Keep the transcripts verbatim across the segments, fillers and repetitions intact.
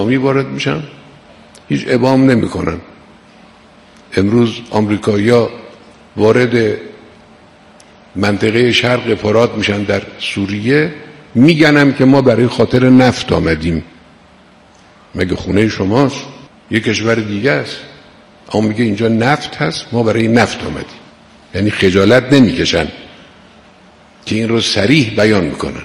می وارد میشن، هیچ ابهام نمیکنن. امروز آمریکایی‌ها وارد منطقه شرق فرات میشن در سوریه، میگنم که ما برای خاطر نفت آمدیم. مگه خونه شماست؟ یه کشور دیگه است. اما میگه اینجا نفت هست، ما برای نفت آمدیم. یعنی خجالت نمیکشن که این رو صریح بیان میکنن.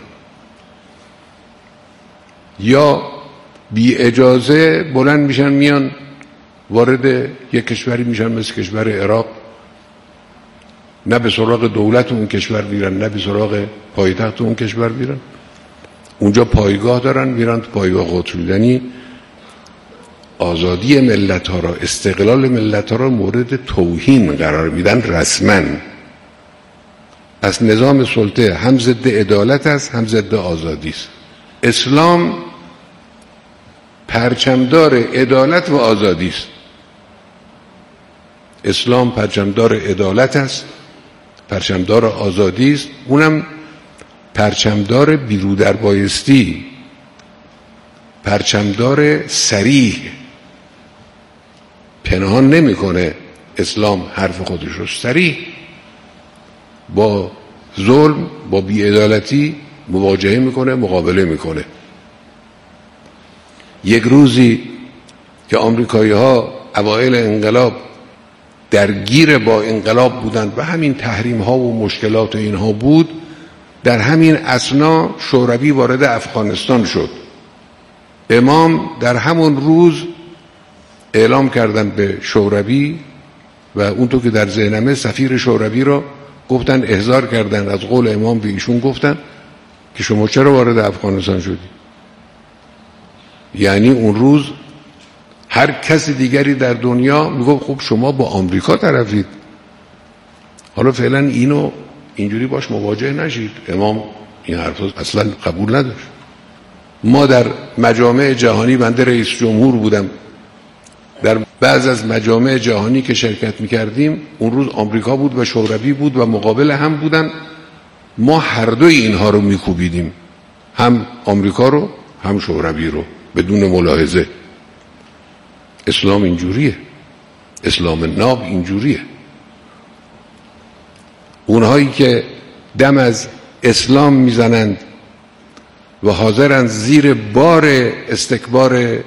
یا بی اجازه بلند میشن میان وارد یک کشوری میشن مثل کشور عراق، نه به سراغ دولت اون کشور میرن، نه به سراغ پایتخت اون کشور میرن. اونجا پایگاه دارن، میرن تو پایگاه خودشون. یعنی آزادی ملت ها را، استقلال ملت ها را مورد توهین قرار میدن رسما. از نظام سلطه هم ضد عدالت است، هم ضد آزادی است. اسلام پرچمدار عدالت و آزادی است. اسلام پرچمدار عدالت است، پرچمدار آزادی است، اونم پرچمدار بیرودربایستی، پرچمدار صریح. پنهان نمیکنه اسلام حرف خودش رو، صریح با ظلم، با بی‌عدالتی مواجهه میکنه، مقابله میکنه. یک روزی که آمریکایی ها اوایل انقلاب درگیر با انقلاب بودند و همین تحریم ها و مشکلات و اینها بود، در همین اثنا شوروی وارد افغانستان شد. امام در همون روز اعلام کردن به شوروی و اونطور که در ذهنمه سفیر شوروی را گفتن، احضار کردن از قول امام به ایشون، گفتن که شما چرا وارد افغانستان شدی؟ یعنی اون روز هر کسی دیگری در دنیا میگفت خب شما با آمریکا طرفید. حالا فعلا اینو اینجوری باش مواجه نشید. امام این حرف اصلا قبول نداشت. ما در مجامع جهانی، بنده رئیس جمهور بودم، در بعض از مجامع جهانی که شرکت میکردیم، اون روز آمریکا بود و شوروی بود و مقابل هم بودن. ما هر دوی اینها رو میکوبیدیم، هم آمریکا رو هم شوروی رو، بدون ملاحظه. اسلام اینجوریه، اسلام ناب اینجوریه. اونهایی که دم از اسلام میزنند و حاضرند زیر بار استکبار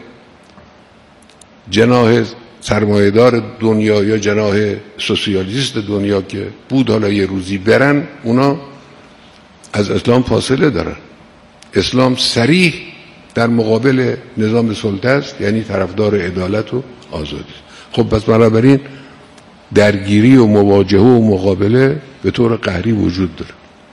جناح سرمایه‌دار دنیا یا جناح سوسیالیست دنیا که بود حالا یه روزی برن، اونا از اسلام فاصله دارن. اسلام صریح در مقابل نظام سلطه است، یعنی طرفدار عدالت و آزادی. خب پس بنابراین درگیری و مواجهه و مقابله به طور قهری وجود داره.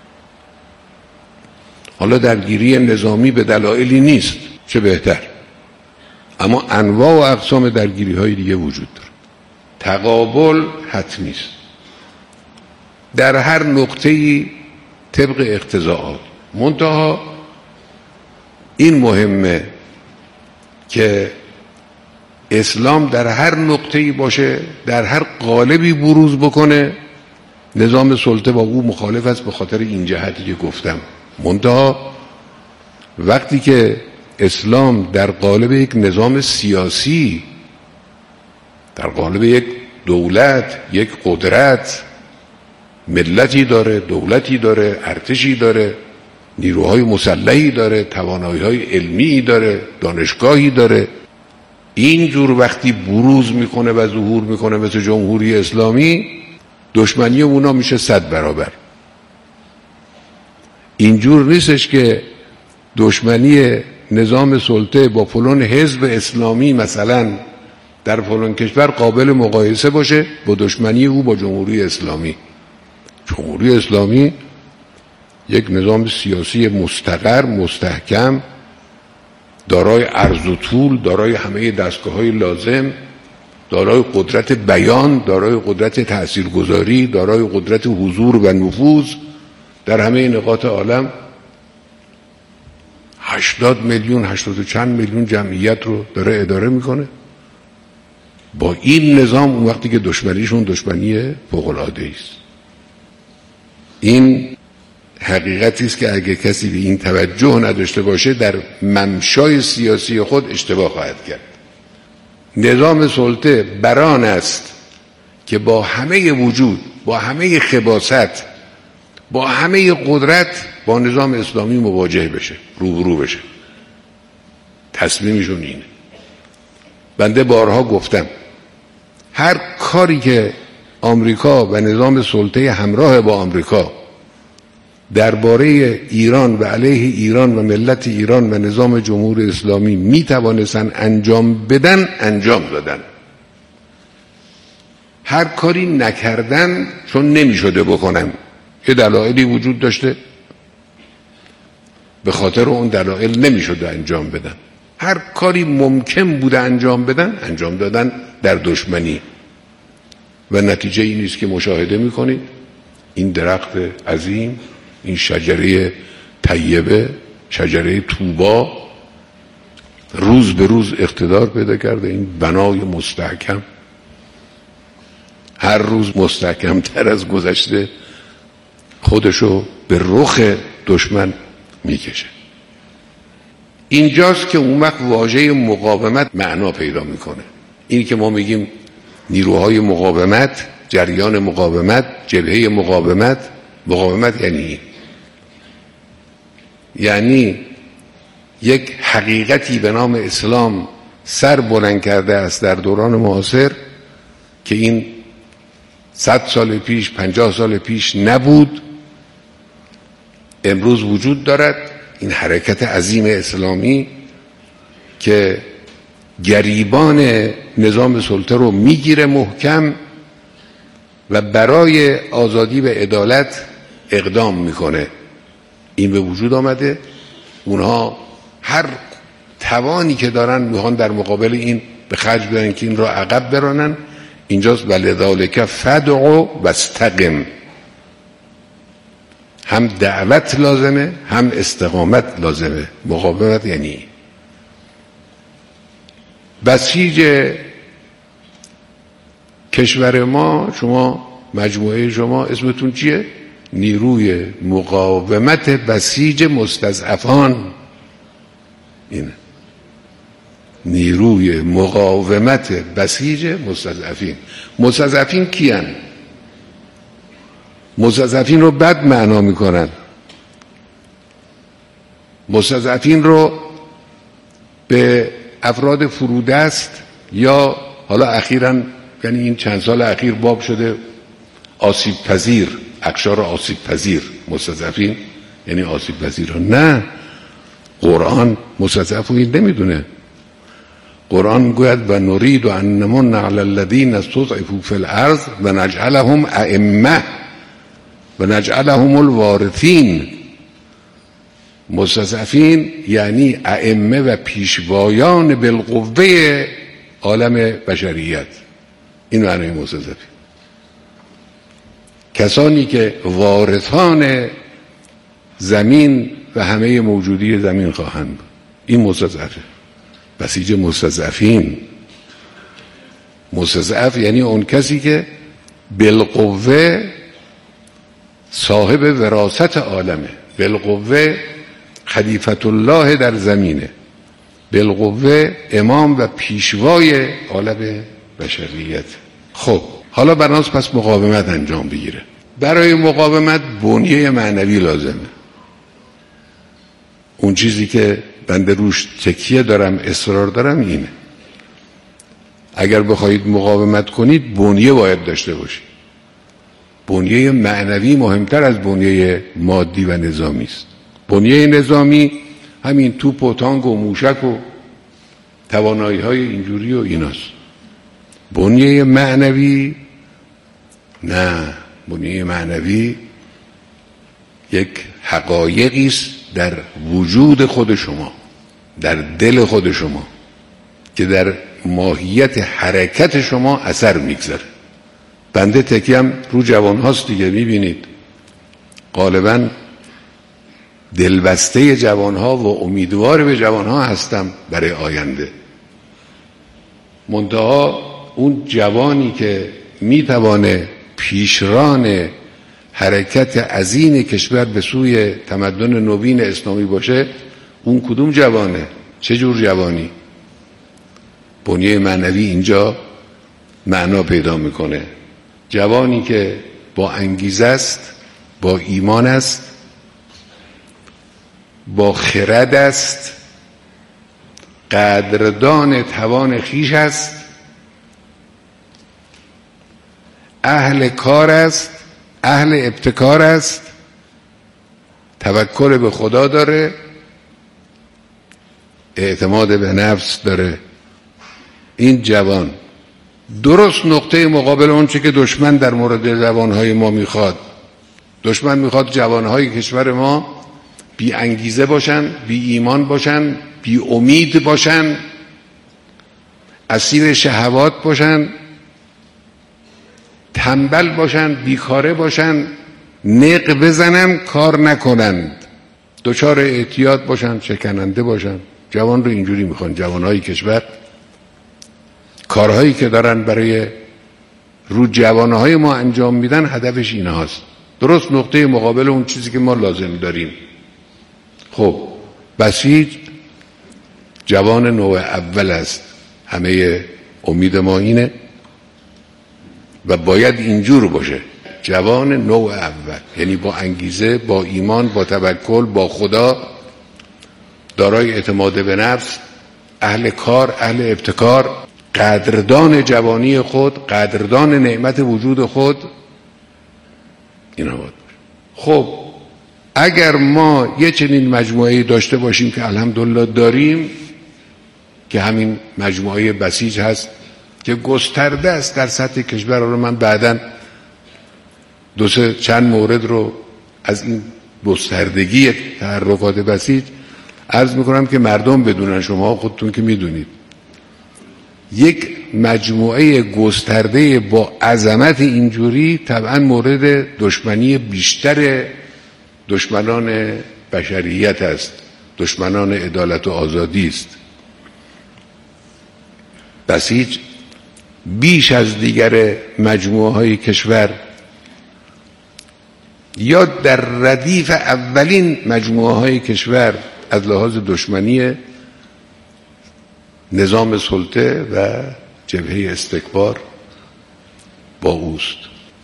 حالا درگیری نظامی به دلایلی نیست، چه بهتر، اما انواع و اقسام درگیری های دیگه وجود داره. تقابل حتمی است در هر نقطه‌ای طبق اقتضاعات. منتها این مهمه که اسلام در هر نقطه‌ای باشه، در هر قالبی بروز بکنه، نظام سلطه با او مخالف است به خاطر این جهتی که گفتم. منتها وقتی که اسلام در قالب یک نظام سیاسی، در قالب یک دولت، یک قدرت، ملتی داره، دولتی داره، ارتشی داره، نیروهای مسلحی داره، توانایی‌های علمی داره، دانشگاهی داره، اینجور وقتی بروز میکنه و ظهور میکنه مثل جمهوری اسلامی، دشمنی اونا میشه صد برابر. اینجور نیستش که دشمنی نظام سلطه با فلان حزب اسلامی مثلا در فلان کشور قابل مقایسه باشه با دشمنی او با جمهوری اسلامی. جمهوری اسلامی یک نظام سیاسی مستقر، مستحکم، دارای عرض و طول، دارای همه دستگاه‌های لازم، دارای قدرت بیان، دارای قدرت تاثیرگذاری، دارای قدرت حضور و نفوذ در همه نقاط عالم. هشتاد میلیون، هشتاد و چند میلیون جمعیت رو داره اداره میکنه. با این نظام اون وقتی که دشمنیشون دشمنی فوق‌العاده‌ای است. این حقیقتی است که اگه کسی به این توجه نداشته باشه در ممشای سیاسی خود اشتباه خواهد کرد. نظام سلطه بران است که با همه وجود، با همه خباثت، با همه قدرت با نظام اسلامی مواجه بشه، روبرو بشه. تصمیمشون اینه. بنده بارها گفتم هر کاری که آمریکا و نظام سلطه همراه با آمریکا درباره ایران و علیه ایران و ملت ایران و نظام جمهوری اسلامی می توانستن انجام بدن انجام دادن. هر کاری نکردن چون نمی شده بکنن، یه دلایلی وجود داشته، به خاطر اون دلایل نمی شده انجام بدن. هر کاری ممکن بوده انجام بدن انجام دادن در دشمنی و نتیجه این است که مشاهده می کنید این درخت عظیم، این شجره طیبه، شجره طوبا روز به روز اقتدار پیدا کرده. این بنای مستحکم هر روز مستحکم تر از گذشته خودشو به رخ دشمن میکشه. اینجاست که اون وقت واژه مقاومت معنا پیدا میکنه. این که ما میگیم نیروهای مقاومت، جریان مقاومت، جبهه مقاومت. مقاومت یعنی این، یعنی یک حقیقتی به نام اسلام سر بلند کرده است در دوران معاصر که این صد سال پیش، پنجاه سال پیش نبود، امروز وجود دارد. این حرکت عظیم اسلامی که گریبان نظام سلطه رو میگیره محکم و برای آزادی و عدالت اقدام میکنه. این به وجود آمده. اونها هر توانی که دارن میخوان در مقابل این به خرج بدن که این را عقب برانن. اینجاست ولذالک فدع واستقم. هم دعوت لازمه هم استقامت لازمه. مقاومت یعنی بسیج کشور ما، شما مجموعه شما اسمتون چیه؟ نیروی مقاومت بسیج مستضعفان. اینه نیروی مقاومت بسیج مستضعفین. مستضعفین کیان؟ مستضعفین رو بد معنا میکنن. مستضعفین رو به افراد فرودست یا حالا اخیراً، یعنی این چند سال اخیر باب شده آسیب پذیر، اقشار آسیب پذیر. مستضعفین یعنی آسیب پذیر ها. نه، قرآن مستضعف رو این نمیدونه. قرآن گوید و نرید و انمون علی الذین استضعفوا فی الارض و نجعلهم ائمه و نجعلهم الوارثین. مستضعفین یعنی ائمه و پیشوایان بالقوه عالم بشریت. این معنی مستضعفین. کسانی که وارثان زمین و همه موجودی زمین خواهند. این مستضعفه. بسیج مستضعفین. مستضعف یعنی اون کسی که بالقوه صاحب وراثت عالمه، بالقوه خلیفت الله در زمینه، بالقوه امام و پیشوای عالم بشریت. خب حالا بناس پس مقاومت انجام بگیره. برای مقاومت بنیه معنوی لازمه. اون چیزی که بنده روش تکیه دارم، اصرار دارم اینه. اگر بخواید مقاومت کنید بنیه باید داشته باشید. بنیه معنوی مهمتر از بنیه مادی و نظامی است. بنیه نظامی همین توپ و تانک و موشک و توانایی های اینجوری و ایناست. بنیه معنوی نه. بنیه معنوی یک حقایقی است در وجود خود شما، در دل خود شما، که در ماهیت حرکت شما اثر میگذاره. بنده تکیم رو جوان هاست دیگه. میبینید غالبا دلبسته جوان ها و امیدوار به جوان ها هستم برای آینده. منتها اون جوانی که میتوانه پیشران حرکت عظیم کشور به سوی تمدن نوین اسلامی باشه، اون کدوم جوانه؟ چه جور جوانی؟ بنیه معنوی اینجا معنا پیدا میکنه. جوانی که با انگیزه است، با ایمان است، با خرد است، قدردان توان خویش است، اهل کار است، اهل ابتکار است، توکل به خدا داره، اعتماد به نفس داره. این جوان درست نقطه مقابل اون چه که دشمن در مورد جوانهای ما میخواد. دشمن میخواد جوانهای کشور ما بی انگیزه باشن، بی ایمان باشن، بی امید باشن، اسیر شهوات باشن، تنبل باشن، بیکاره باشن، نق بزنن، کار نکنند، دچار اعتیاد باشن، شکننده باشن. جوان رو اینجوری میخوان. جوانهای کشور کارهایی که دارن برای رو جوانهای ما انجام میدن هدفش این هاست. درست نقطه مقابل اون چیزی که ما لازم داریم. خب بسیج جوان نوع اول است. همه امید ما اینه و باید اینجور باشه. جوان نوع اول، یعنی با انگیزه، با ایمان، با توکل، با خدا، دارای اعتماد به نفس، اهل کار، اهل ابتکار، قدردان جوانی خود، قدردان نعمت وجود خود. اینا باید. خب اگر ما یه چنین مجموعه داشته باشیم که الحمدلله داریم، که همین مجموعه بسیج هست که گسترده است در سطح کشور، رو من بعداً دو سه چند مورد رو از این گستردگی تحرکات بسیج عرض میکنم که مردم بدونن، شما خودتون که میدونید. یک مجموعه گسترده با عظمت اینجوری طبعا مورد دشمنی بیشتر دشمنان بشریت است، دشمنان عدالت و آزادی است. بسیج بیش از دیگر مجموعه های کشور یا در ردیف اولین مجموعه های کشور از لحاظ دشمنی نظام سلطه و جبهه استکبار با اوست.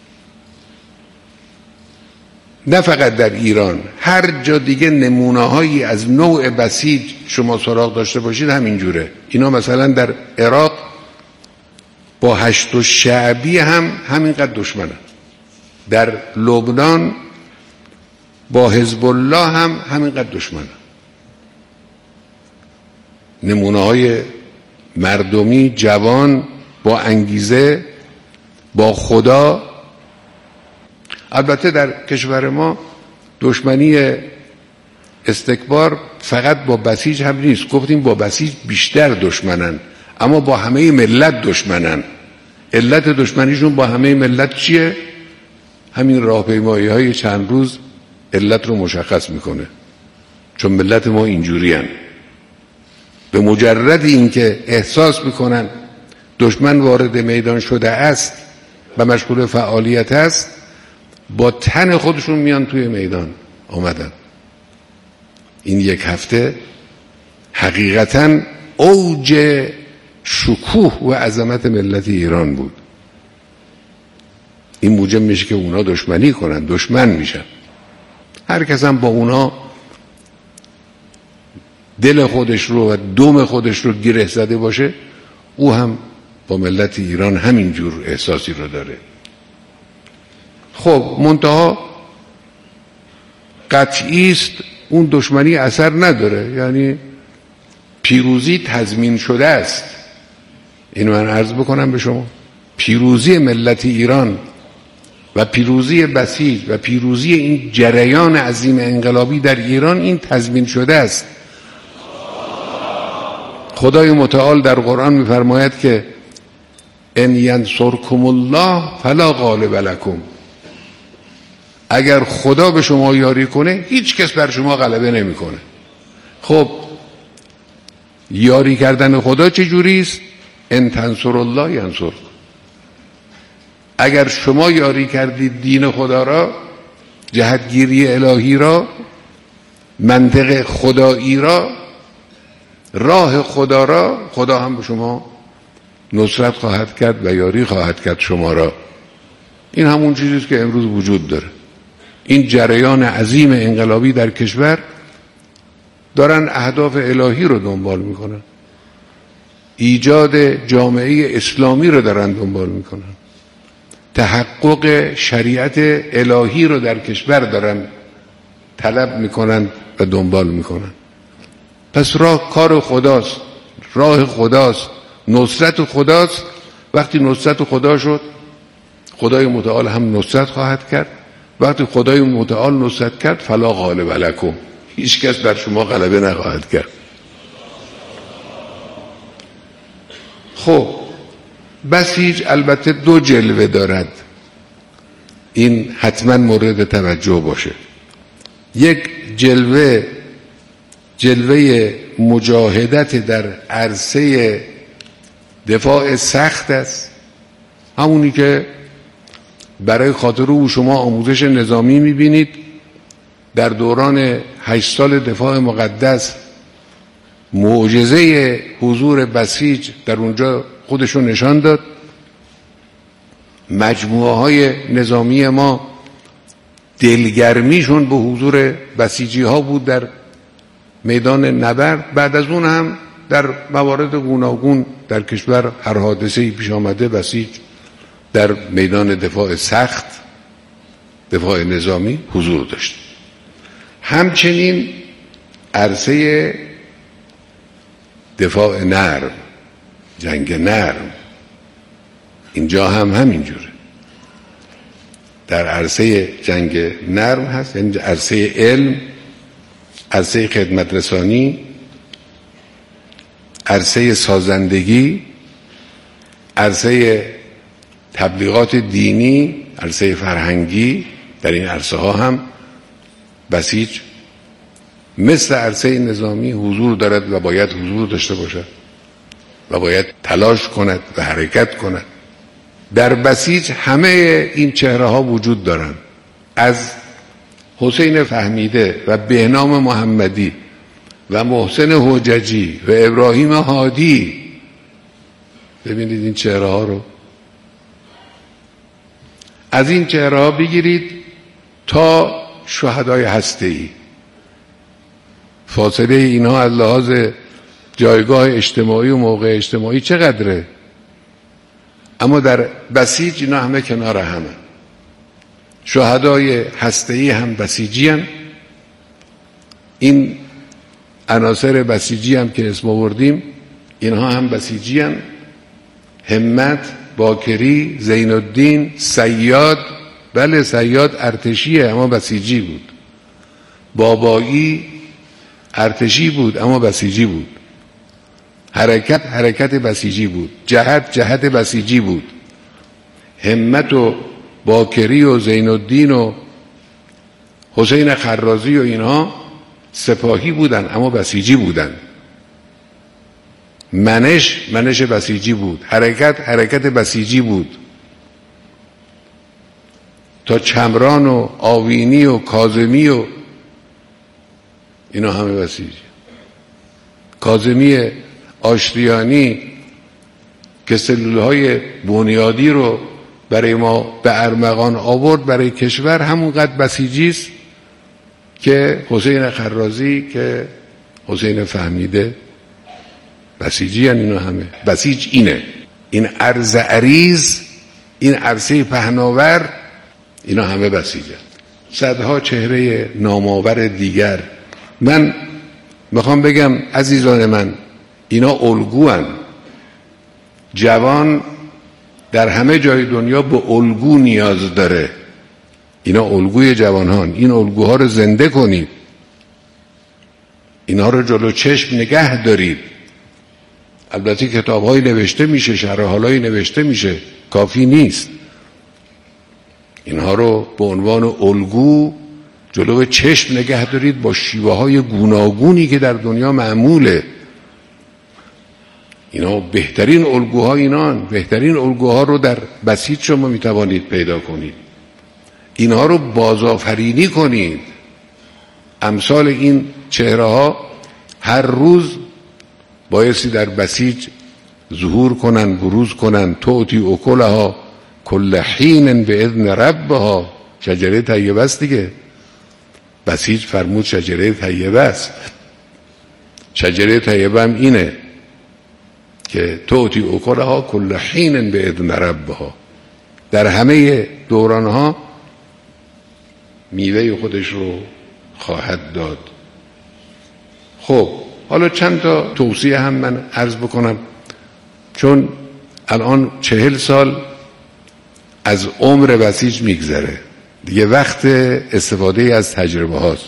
نه فقط در ایران، هر جا دیگه نمونه هایی از نوع بسیج شما سراغ داشته باشید همینجوره. اینا مثلا در عراق با هشت و شعبی هم همینقدر دشمنن. در لبنان با حزب الله هم همینقدر دشمنن. نمونه های مردمی جوان با انگیزه، با خدا. البته در کشور ما دشمنی استکبار فقط با بسیج هم نیست. گفتیم با بسیج بیشتر دشمنن، اما با همه ملت دشمنن. علت دشمنیشون با همه ملت چیه؟ همین راهپیمایی های چند روز علت رو مشخص میکنه. چون ملت ما اینجوری هن. به مجرد اینکه احساس میکنن دشمن وارد میدان شده است و مشغول فعالیت است، با تن خودشون میان توی میدان آمدن. این یک هفته حقیقتاً اوج شکوه و عظمت ملت ایران بود. این موجب میشه که اونا دشمنی کنن، دشمن میشن. هر کس هم با اونا دل خودش رو و دم خودش رو گره زده باشه، او هم با ملت ایران همینجور احساسی رو داره. خب منتها قطعی است اون دشمنی اثر نداره، یعنی پیروزی تضمین شده است. اینو من عرض بکنم به شما، پیروزی ملت ایران و پیروزی بسیج و پیروزی این جریان عظیم انقلابی در ایران، این تضمین شده است. خدای متعال در قرآن می‌فرماید که ان ینصرکم الله فلا غالب لکم. اگر خدا به شما یاری کنه، هیچ کس بر شما غلبه نمیکنه. خب یاری کردن خدا چه جوری است؟ ان تنصر الله ینصرکم. اگر شما یاری کردید دین خدا را، جهتگیری الهی را، منطق خدایی را، راه خدا را، خدا هم به شما نصرت خواهد کرد و یاری خواهد کرد شما را. این همون چیزیست که امروز وجود داره. این جریان عظیم انقلابی در کشور دارن اهداف الهی رو دنبال میکنن، ایجاد جامعه اسلامی رو دارن دنبال میکنن، تحقق شریعت الهی رو در کشور دارن طلب میکنن و دنبال میکنن. پس راه کار خداست، راه خداست، نصرت خداست. وقتی نصرت خدا شد، خدای متعال هم نصرت خواهد کرد. وقتی خدای متعال نصرت کرد، فلا غالب لکم، هیچ کس بر شما غلبه نخواهد کرد. خب بسیج البته دو جلوه دارد، این حتما مورد توجه باشه. یک جلوه جلوه مجاهدت در عرصه دفاع سخت است، همونی که برای خاطر او شما آموزش نظامی میبینید. در دوران هشت سال دفاع مقدس معجزه حضور بسیج در اونجا خودشو نشان داد. مجموعه های نظامی ما دلگرمیشون به حضور بسیجی ها بود در میدان نبرد. بعد از اون هم در موارد گوناگون در کشور هر حادثه‌ای پیش آمده، بسیج در میدان دفاع سخت، دفاع نظامی حضور داشت. همچنین عرصه دفاع نرم، جنگ نرم، اینجا هم همینجوره. در عرصه جنگ نرم هست، یعنی عرصه علم، عرصه خدمت رسانی، عرصه سازندگی، عرصه تبلیغات دینی، عرصه فرهنگی. در این عرصه ها هم بسیج مثل عرصه نظامی حضور دارد و باید حضور داشته باشد و باید تلاش کند و حرکت کند. در بسیج همه این چهره ها وجود دارند، از حسین فهمیده و بهنام محمدی و محسن حججی و ابراهیم هادی. ببینید این چهره ها رو، از این چهره ها بگیرید تا شهدای هسته‌ای. فاصله اینها از لحاظ جایگاه اجتماعی و موقع اجتماعی چقدره؟ اما در بسیج اینا همه کنار همه. شهدای هسته‌ای هم بسیجی هم. این عناصر بسیجی هم که اسم آوردیم اینها هم بسیجی هم. همت، باکری، زین الدین، صیاد. بله صیاد ارتشیه اما بسیجی بود. بابایی ارتشی بود اما بسیجی بود. حرکت حرکت بسیجی بود. جهت جهت بسیجی بود. همت و باکری و زین الدین و حسین خرازی و اینها سپاهی بودن اما بسیجی بودن. منش منش بسیجی بود. حرکت حرکت بسیجی بود. تا چمران و آوینی و کاظمی و اینا همه بسیجی. کاظمی آشتیانی که سلولهای بنیادی رو برای ما به ارمغان آورد برای کشور، همونقدر بسیجی است که حسین خرازی که حسین فهمیده بسیجی هن. اینا همه بسیج اینه، این عرض عریض، این عرصه پهناور، اینا همه بسیجن. صدها چهره نامآور دیگر. من میخوام بگم عزیزان من، اینا الگوان. جوان در همه جای دنیا به الگو نیاز داره. اینا الگوی جوانان. این الگوها رو زنده کنید، اینا رو جلو چشم نگه دارید. البته کتاب‌های نوشته میشه، شرحال‌های نوشته میشه، کافی نیست. اینها رو به عنوان الگو جلو چشم نگه دارید با شیوه‌های گوناگونی که در دنیا معموله. اینا بهترین الگوها اینان. بهترین الگوها رو در بسیط شما میتوانید پیدا کنید. اینها رو بازآفرینی کنید. امثال این چهره ها هر روز بایستی در بسیج ظهور کنن، بروز کنن. توتی اکلها کل حین به اذن ربها. شجره طیبه است دیگه. بسیج فرمود شجره طیبه است. شجره طیبه هم اینه که توتی اکلها کل حین به اذن ربها، در همه دورانها میوه خودش رو خواهد داد. خب حالا چند تا توصیه هم من عرض بکنم، چون الان چهل سال از عمر بسیج میگذره دیگه، وقت استفاده از تجربه هاست.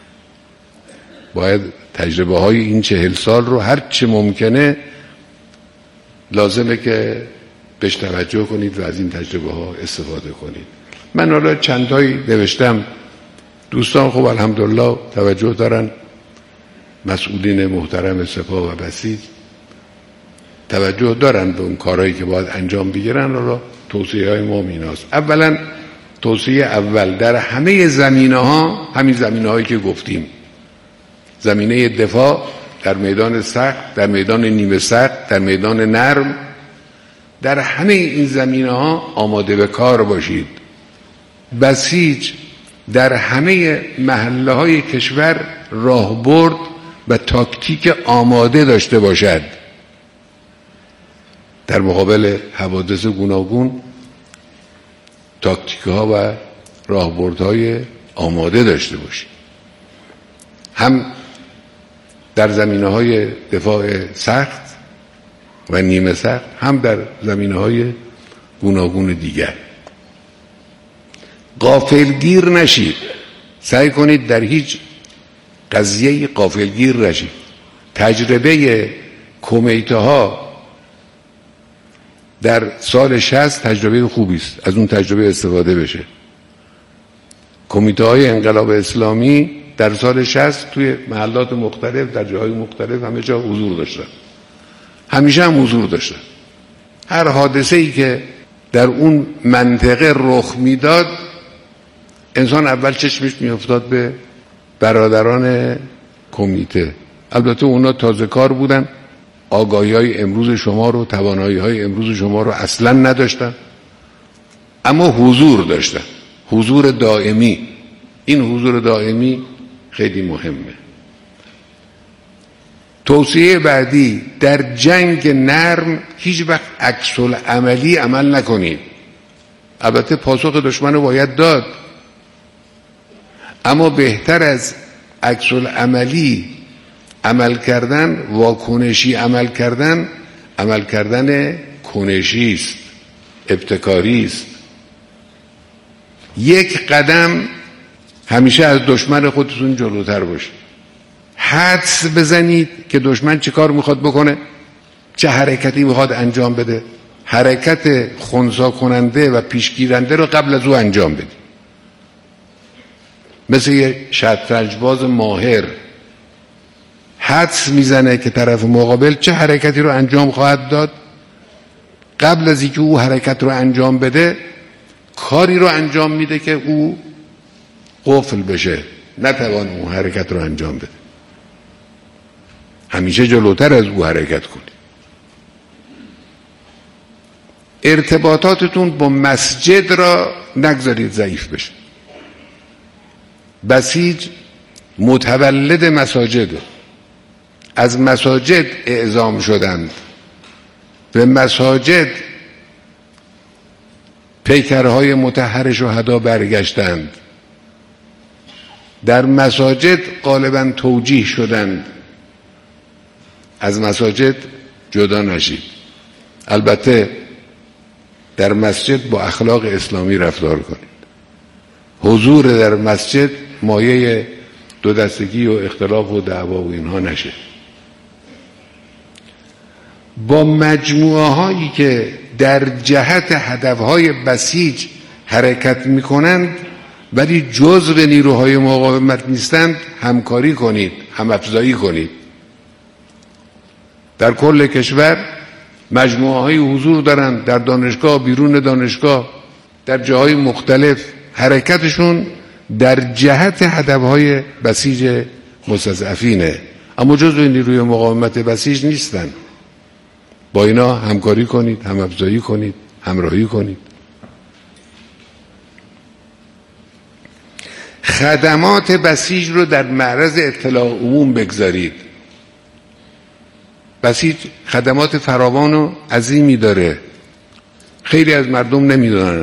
باید تجربه های این چهل سال رو هر چه ممکنه لازمه که بهش توجه کنید و از این تجربه ها استفاده کنید. من حالا چندتایی نوشتم، دوستان خب الحمدلله توجه دارن، مسئولین محترم سپاه و بسیج توجه دارن به اون کارهایی که باید انجام بگیرن. حالا توصیه های ما ایناست. اولا توصیه اول، در همه زمینه ها، همین زمینه هایی که گفتیم، زمینه دفاع، در میدان سخت، در میدان نیمه سخت، در میدان نرم، در همه این زمینه ها آماده به کار باشید. بسیج در همه محله های کشور راهبرد و تاکتیک آماده داشته باشد در مقابل حوادث گوناگون. تاکتیک ها و راهبردهای آماده داشته باشید، هم در زمینه های دفاع سخت و نیمه سخت، هم در زمینه های گوناگون دیگر. غافلگیر نشید، سعی کنید در هیچ قضیه غافلگیر نشید. تجربه کمیته ها در سال شصت تجربه خوبی است، از اون تجربه استفاده بشه. کمیته های انقلاب اسلامی در سال شصت توی محلات مختلف، در جاهای مختلف، همه جا حضور داشتن، همیشه هم حضور داشتن. هر حادثه ای که در اون منطقه رخ میداد، انسان اول چشمش میافتاد به برادران کمیته. البته اونا تازه کار بودن، آگاهی های امروز شما رو، توانایی های امروز شما رو اصلا نداشتن، اما حضور داشتن، حضور دائمی. این حضور دائمی خیلی مهمه. توصیه بعدی، در جنگ نرم هیچ وقت عکس العملی عمل نکنید. البته پاسخ دشمن رو باید داد، اما بهتر از عکس العملی عمل کردن، واکنشی عمل کردن، عمل کردن کنشی است، ابتکاری است. یک قدم همیشه از دشمن خودتون جلوتر باشید. حدس بزنید که دشمن چه کار میخواد بکنه، چه حرکتی میخواد انجام بده. حرکت خنثی کننده و پیشگیرنده رو قبل از او انجام بدید. مثل یه شطرنج باز ماهر حدس میزنه که طرف مقابل چه حرکتی رو انجام خواهد داد، قبل از اینکه او حرکت رو انجام بده کاری رو انجام میده که او قفل بشه، نتوان اون حرکت رو انجام بده. همیشه جلوتر از او حرکت کنید. ارتباطاتتون با مسجد را نگذارید ضعیف بشه. بسیج متولد مساجد، از مساجد اعزام شدند، به مساجد پیکرهای مطهر شهدا برگشتند، در مساجد غالبا توجیه شدند. از مساجد جدا نشید. البته در مسجد با اخلاق اسلامی رفتار کنید. حضور در مسجد مایه دو دستگی و اختلاف و دعوا و اینها نشه. با مجموعه هایی که در جهت هدفهای بسیج حرکت می کنند ولی جزء نیروهای مقاومت نیستند همکاری کنید، هم افزایی کنید. در کل کشور مجموعه های حضور دارند، در دانشگاه، بیرون دانشگاه، در جاهای مختلف. حرکتشون در جهت هدفهای بسیج مستضعفینه، اما جزو نیروی مقاومت بسیج نیستن. با اینا همکاری کنید، هم افزایی کنید، همراهی کنید. خدمات بسیج رو در معرض اطلاع عموم بگذارید. بسیج خدمات فراوان و عظیمی داره، خیلی از مردم نمیدونن،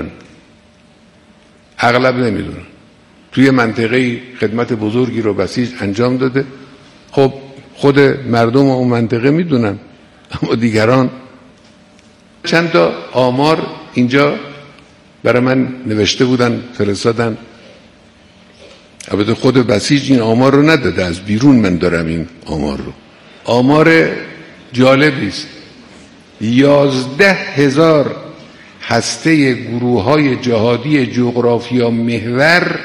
اغلب نمیدونن. توی منطقه خدمت بزرگی رو بسیج انجام داده، خب خود مردم اون منطقه میدونن، اما دیگران. چند تا آمار اینجا برای من نوشته بودن، فرستادن. البته خود بسیج این آمار رو نداده، از بیرون من دارم این آمار رو. آمار جالبی است. یازده هزار هسته گروه های جهادی جغرافیا محور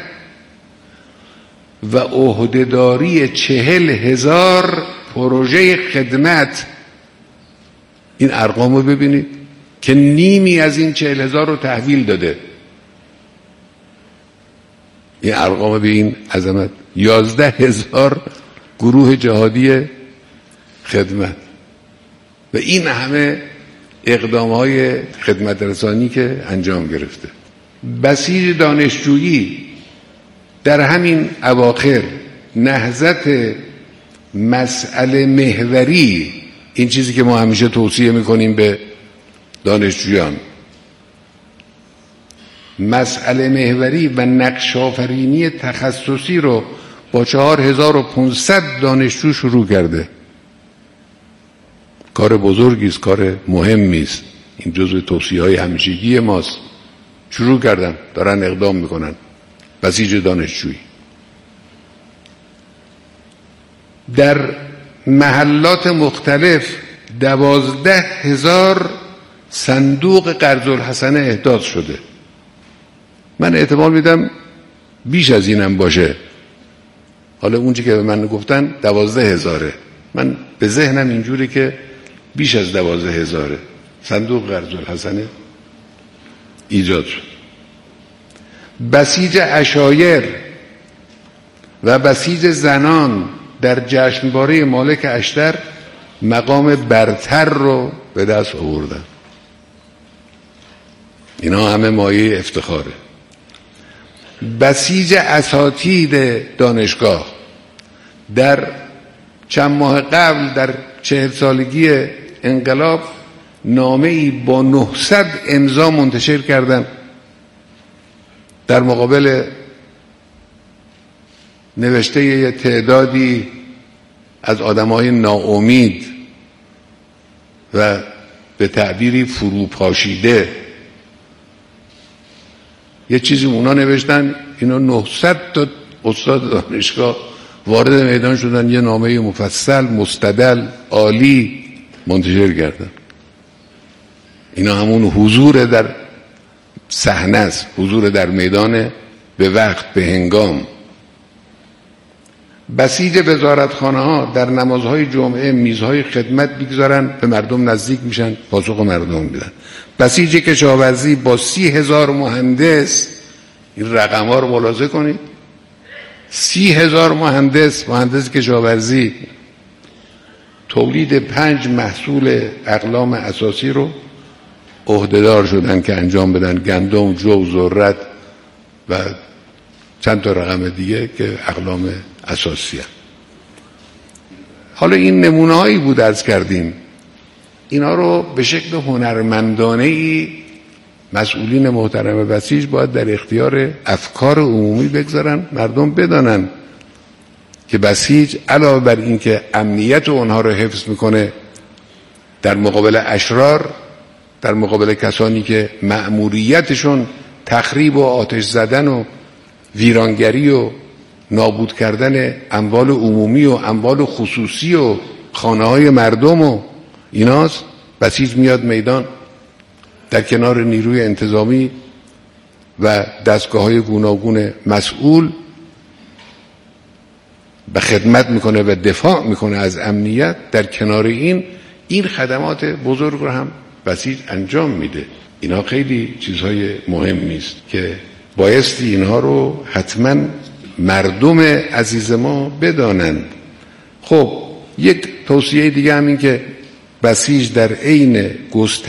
و عهدهداری چهل هزار پروژه خدمت. این ارقام رو ببینید که نیمی از این چهل هزار رو تحویل داده. این ارقام به این عظمت، یازده هزار گروه جهادی خدمت و این همه اقدام های خدمت رسانی که انجام گرفته. بسیج دانشجویی در همین اواخر نهضت مسئله محوری، این چیزی که ما همیشه توصیه میکنیم به دانشجویان، مسئله محوری و نقش آفرینی تخصصی رو با چهار هزار و پانصد دانشجو شروع کرده. کار بزرگی است، کار مهمی است. این جزو توصیه های همیشگی ماست. شروع کردن، دارن اقدام میکنن. بسیج دانشجویی در محلات مختلف دوازده هزار صندوق قرض الحسنه احداث شده. من احتمال میدم بیش از اینم باشه. حالا اونچه که به من گفتن دوازده هزاره، من به ذهنم اینجوری که بیش از دوازده هزاره صندوق قرض الحسنه ایجاد شد. بسیج عشایر و بسیج زنان در جشنواره مالک اشتر مقام برتر رو به دست آوردن. اینا همه مایه افتخاره. بسیج اساتید دانشگاه در چند ماه قبل در چهل سالگی انقلاب نامه‌ای با نهصد امضا منتشر کردن در مقابل نوشته یه تعدادی از آدم‌های ناامید و به تعبیری فروپاشیده. یه چیزی اونا نوشتن، اینا نهصد تا استاد دانشگاه وارد میدان شدن، یه نامه مفصل مستدل عالی منتشر کردن. اینا همون حضور در صحنه است، حضور در میدان به وقت، به هنگام. بسیج وزارتخانه ها در نمازهای جمعه میزهای خدمت بگذارن، به مردم نزدیک میشن، پاسخ مردم میدن. بسیج کشاورزی با سی هزار مهندس، این رقم ها رو ملاحظه کنید، سی هزار مهندس، مهندس کشاورزی تولید پنج محصول اقلام اساسی رو عهدهدار شدن که انجام بدن: گندم، جو، ذرت و چند تا رقم دیگه که اقلام اساسی هست. حالا این نمونه هایی بود عرض کردیم، اینا رو به شکل هنرمندانه ای مسئولین محترم بسیج باید در اختیار افکار عمومی بگذارن، مردم بدانن که بسیج علاوه بر این که امنیت اونها رو حفظ میکنه در مقابل اشرار، در مقابل کسانی که مأموریتشون تخریب و آتش زدن و ویرانگری و نابود کردن اموال عمومی و اموال خصوصی و خانه های مردم و ایناست، بسیج میاد میدان در کنار نیروی انتظامی و دستگاه های گوناگون مسئول به خدمت میکنه و دفاع میکنه از امنیت. در کنار این این خدمات بزرگ رو هم بسیج انجام میده. اینا خیلی چیزهای مهمی است که بایستی اینها رو حتما مردم عزیز ما بدانند. خب یک توصیه دیگه همین که بسیج در عین گسترش